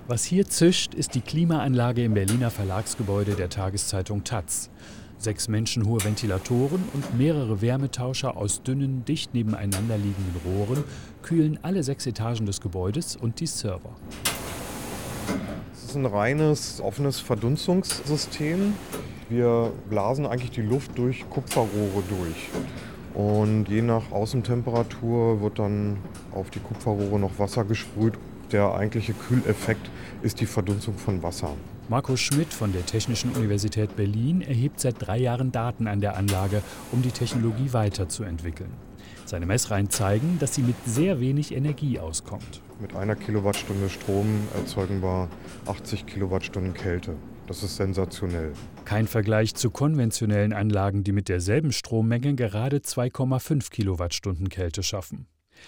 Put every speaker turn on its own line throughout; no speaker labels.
Was hier zischt, ist die Klimaanlage im Berliner Verlagsgebäude der Tageszeitung taz. 6 menschenhohe Ventilatoren und mehrere Wärmetauscher aus dünnen, dicht nebeneinander liegenden Rohren kühlen alle 6 Etagen des Gebäudes und die Server.
Es ist ein reines, offenes Verdunstungssystem. Wir blasen eigentlich die Luft durch Kupferrohre durch. Und je nach Außentemperatur wird dann auf die Kupferrohre noch Wasser gesprüht. Der eigentliche Kühleffekt ist die Verdunstung von Wasser.
Markus Schmidt von der Technischen Universität Berlin erhebt seit 3 Jahren Daten an der Anlage, um die Technologie weiterzuentwickeln. Seine Messreihen zeigen, dass sie mit sehr wenig Energie auskommt.
Mit 1 Kilowattstunde Strom erzeugen wir 80 Kilowattstunden Kälte. Das ist sensationell.
Kein Vergleich zu konventionellen Anlagen, die mit derselben Strommenge gerade 2,5 Kilowattstunden Kälte schaffen.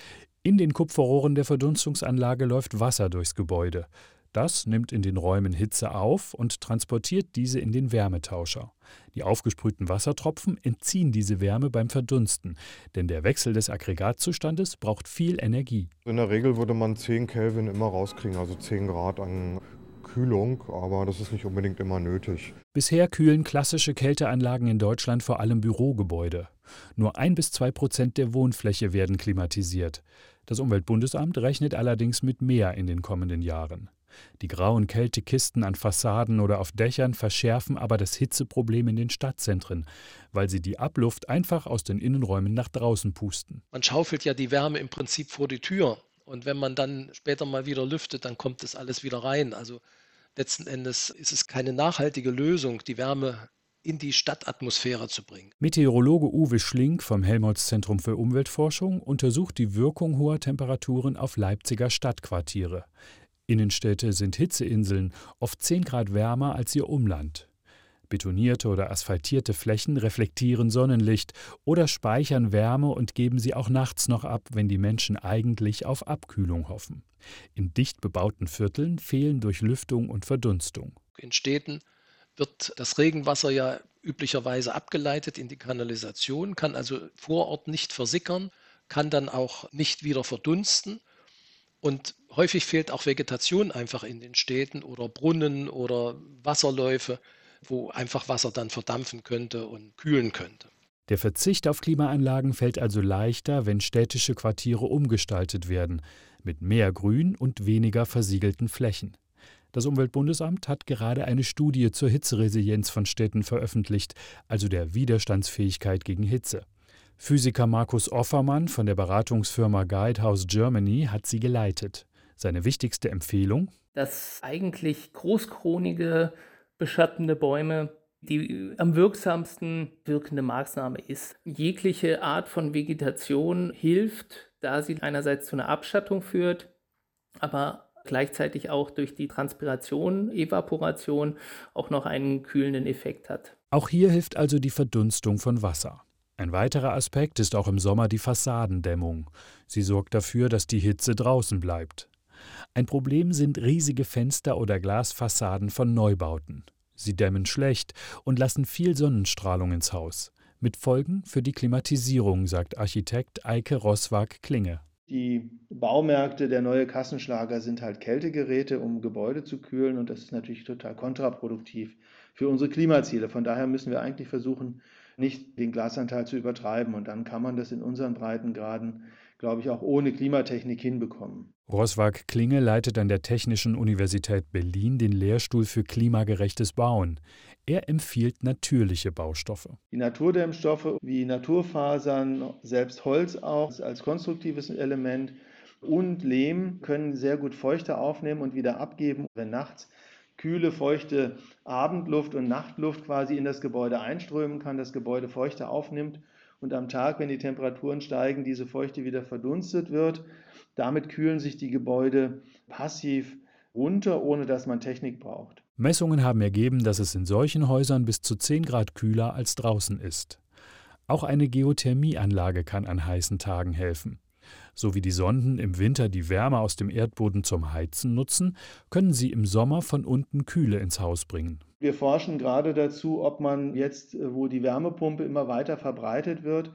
In den Kupferrohren der Verdunstungsanlage läuft Wasser durchs Gebäude. Das nimmt in den Räumen Hitze auf und transportiert diese in den Wärmetauscher. Die aufgesprühten Wassertropfen entziehen diese Wärme beim Verdunsten, denn der Wechsel des Aggregatzustandes braucht viel Energie.
In der Regel würde man 10 Kelvin immer rauskriegen, also 10 Grad an Kühlung, aber das ist nicht unbedingt immer nötig.
Bisher kühlen klassische Kälteanlagen in Deutschland vor allem Bürogebäude. Nur 1-2% der Wohnfläche werden klimatisiert. Das Umweltbundesamt rechnet allerdings mit mehr in den kommenden Jahren. Die grauen Kältekisten an Fassaden oder auf Dächern verschärfen aber das Hitzeproblem in den Stadtzentren, weil sie die Abluft einfach aus den Innenräumen nach draußen pusten.
Man schaufelt ja die Wärme im Prinzip vor die Tür. Und wenn man dann später mal wieder lüftet, dann kommt das alles wieder rein. Also letzten Endes ist es keine nachhaltige Lösung, die Wärme in die Stadtatmosphäre zu bringen.
Meteorologe Uwe Schlink vom Helmholtz-Zentrum für Umweltforschung untersucht die Wirkung hoher Temperaturen auf Leipziger Stadtquartiere. Innenstädte sind Hitzeinseln, oft 10 Grad wärmer als ihr Umland. Betonierte oder asphaltierte Flächen reflektieren Sonnenlicht oder speichern Wärme und geben sie auch nachts noch ab, wenn die Menschen eigentlich auf Abkühlung hoffen. In dicht bebauten Vierteln fehlen Durchlüftung und Verdunstung.
In Städten wird das Regenwasser ja üblicherweise abgeleitet in die Kanalisation, kann also vor Ort nicht versickern, kann dann auch nicht wieder verdunsten. Und häufig fehlt auch Vegetation einfach in den Städten oder Brunnen oder Wasserläufe, wo einfach Wasser dann verdampfen könnte und kühlen könnte.
Der Verzicht auf Klimaanlagen fällt also leichter, wenn städtische Quartiere umgestaltet werden, mit mehr Grün und weniger versiegelten Flächen. Das Umweltbundesamt hat gerade eine Studie zur Hitzeresilienz von Städten veröffentlicht, also der Widerstandsfähigkeit gegen Hitze. Physiker Markus Offermann von der Beratungsfirma Guidehouse Germany hat sie geleitet. Seine wichtigste Empfehlung?
Dass eigentlich großkronige, beschattende Bäume die am wirksamsten wirkende Maßnahme ist. Jegliche Art von Vegetation hilft, da sie einerseits zu einer Abschattung führt, aber gleichzeitig auch durch die Transpiration, Evaporation auch noch einen kühlenden Effekt hat.
Auch hier hilft also die Verdunstung von Wasser. Ein weiterer Aspekt ist auch im Sommer die Fassadendämmung. Sie sorgt dafür, dass die Hitze draußen bleibt. Ein Problem sind riesige Fenster oder Glasfassaden von Neubauten. Sie dämmen schlecht und lassen viel Sonnenstrahlung ins Haus. Mit Folgen für die Klimatisierung, sagt Architekt Eike Roswag-Klinge.
Die Baumärkte, der neue Kassenschlager sind halt Kältegeräte, um Gebäude zu kühlen, und das ist natürlich total kontraproduktiv für unsere Klimaziele. Von daher müssen wir eigentlich versuchen, nicht den Glasanteil zu übertreiben, und dann kann man das in unseren Breitengraden, glaube ich, auch ohne Klimatechnik hinbekommen.
Roswag-Klinge leitet an der Technischen Universität Berlin den Lehrstuhl für klimagerechtes Bauen. Er empfiehlt natürliche Baustoffe.
Die Naturdämmstoffe wie Naturfasern, selbst Holz auch als konstruktives Element und Lehm können sehr gut Feuchte aufnehmen und wieder abgeben. Wenn nachts kühle, feuchte Abendluft und Nachtluft quasi in das Gebäude einströmen kann, das Gebäude Feuchte aufnimmt und am Tag, wenn die Temperaturen steigen, diese Feuchte wieder verdunstet wird. Damit kühlen sich die Gebäude passiv runter, ohne dass man Technik braucht.
Messungen haben ergeben, dass es in solchen Häusern bis zu 10 Grad kühler als draußen ist. Auch eine Geothermieanlage kann an heißen Tagen helfen. So wie die Sonden im Winter die Wärme aus dem Erdboden zum Heizen nutzen, können sie im Sommer von unten Kühle ins Haus bringen.
Wir forschen gerade dazu, ob man jetzt, wo die Wärmepumpe immer weiter verbreitet wird,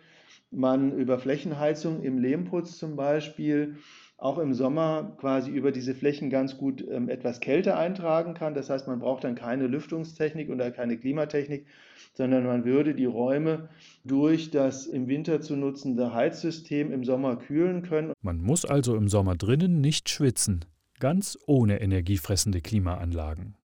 man über Flächenheizung im Lehmputz zum Beispiel auch im Sommer quasi über diese Flächen ganz gut etwas Kälte eintragen kann. Das heißt, man braucht dann keine Lüftungstechnik oder keine Klimatechnik, sondern man würde die Räume durch das im Winter zu nutzende Heizsystem im Sommer kühlen können.
Man muss also im Sommer drinnen nicht schwitzen, ganz ohne energiefressende Klimaanlagen.